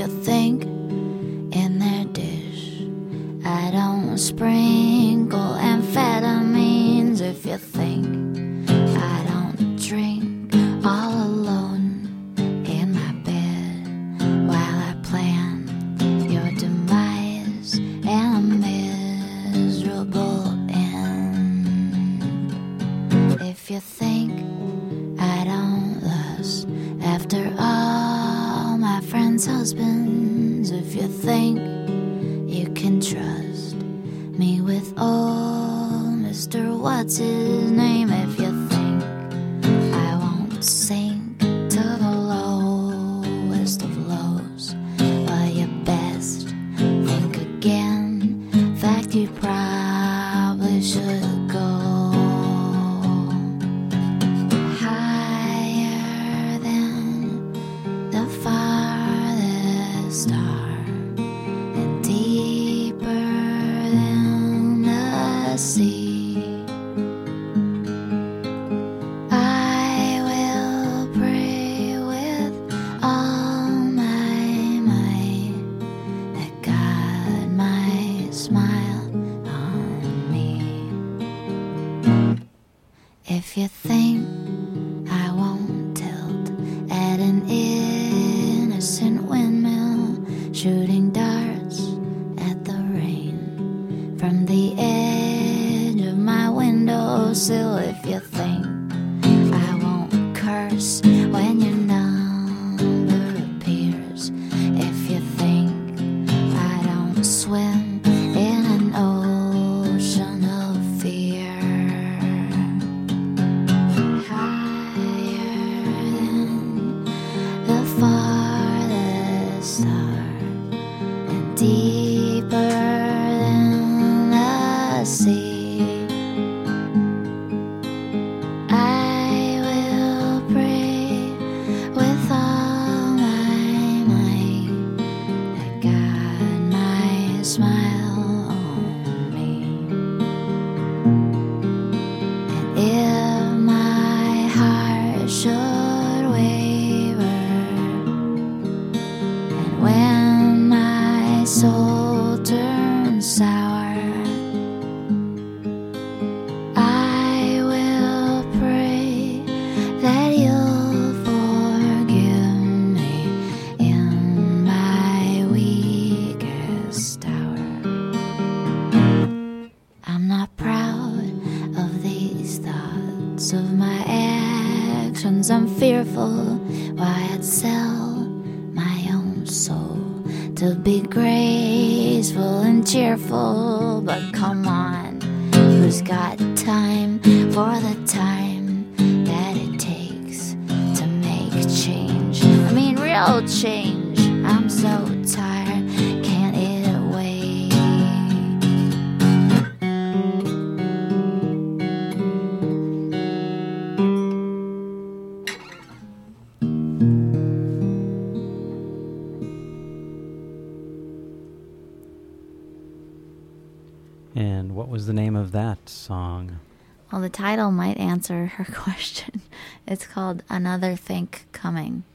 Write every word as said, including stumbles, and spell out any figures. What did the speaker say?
you think in their dish I don't sprinkle amphetamines, if you think I don't drink all alone in my bed while I plan your demise and a miserable end. If you think I don't lust after all my friends' husbands, if you think you can trust me with old Mister What's his name, if you think I won't sink to the lowest of lows, well, you best think again. In fact, you probably should go higher than the farthest star and deeper than the sea. I will pray with all my might that God might smile on me. If you think I won't tilt at an innocent windmill, shooting darts at the rain from the edge of my windowsill, if you think I won't curse when your number appears, if you think I don't swim in an ocean of fear, higher than the farthest star and deeper than the sea. I will pray with all my might that God might smile on me. And if my heart should waver, and when my soul turns sour, I will pray that you'll forgive me in my weakest hour. I'm not proud of these thoughts of my actions. I'm fearful why I'd sell my own soul to be graceful and cheerful. But come on, who's got time for the time that it takes to make change? I mean, real change. I'm so tired, can't it wait? And what was the name of that song? Well, the title might answer her question. It's called Another Think Coming.